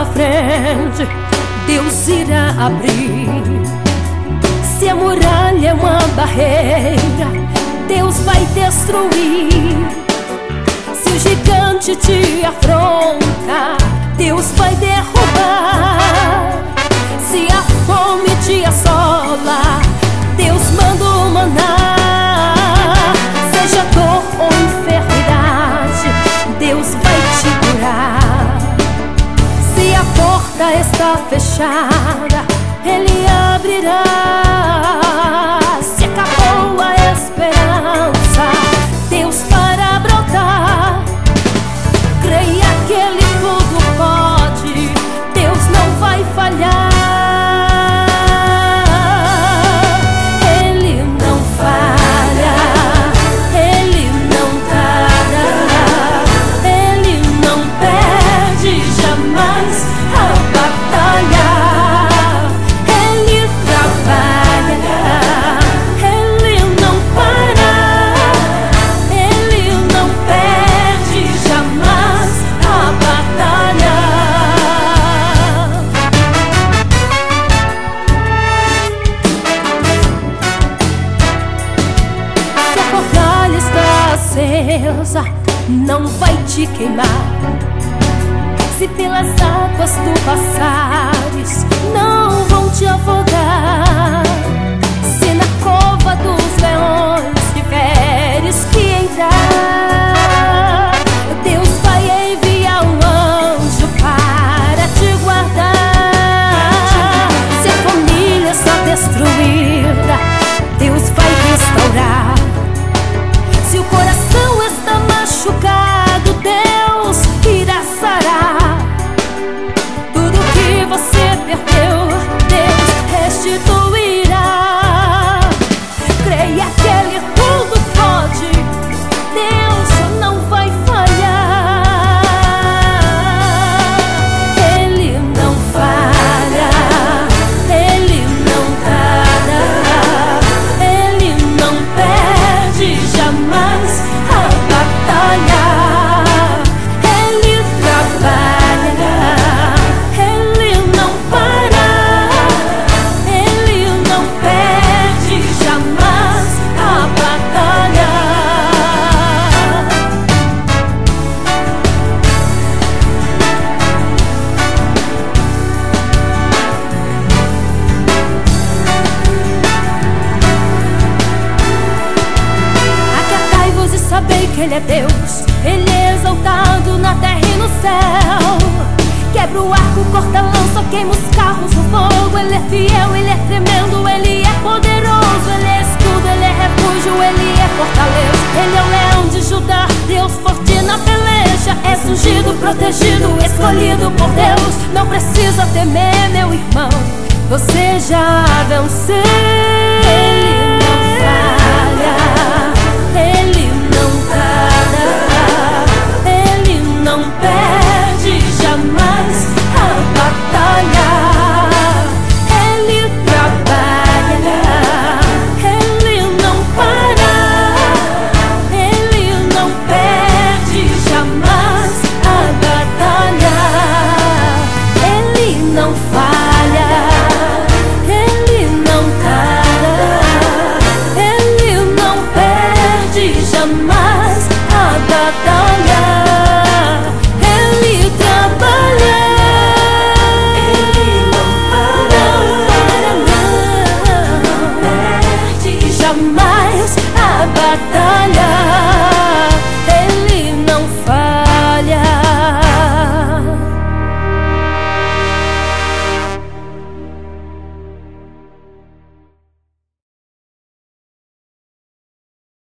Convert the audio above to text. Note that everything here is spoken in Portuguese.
frente, Deus irá abrir. Se a muralha é uma barreira, Deus vai destruir. Se o gigante te afronta, Deus vai derrubar. Se a fome te assola, Deus manda o maná. Seja dor ou enfermidade, Deus vai te curar. Se a porta está fechada, Ele abrirá. Se acabou a esperança, Deus fará brotar. Creia que Ele tudo pode, Deus não vai falhar. Ele não falha, Ele não tardará, Ele não perde jamais a batalha. Ele trabalha, Ele não para, Ele não perde jamais a batalha. Se a fornalha está acesa, não vai te queimar. Se pelas águas tu passares, não vão te afogar. Se na cova dos leões tiveres que entrar, Deus vai enviar um anjo para te guardar. Se a família está destruída, Deus vai restaurar. Se o coração está machucado, Deus irá sarar. Tudo que você perdeu, Deus restituirá. Creia que Ele tudo pode, Deus não vai falhar. Ele não falha, Ele não tardará, Ele não perde jamais a batalha. Ele trabalha, Ele não para, Ele não perde jamais a batalha. Acatai-vos e sabei que Ele é Deus, Ele é exaltado na terra e no céu. Quebra o arco, corta a lança, queima os carros no fogo. Ele é fiel, Ele é tremendo, Ele é poderoso. Ele é escudo, Ele é refúgio, Ele é fortaleza. Ele é o leão de Judá, Deus forte na peleja. És ungido, protegido, escolhido por Deus. Não precisa temer, meu irmão, você já venceu.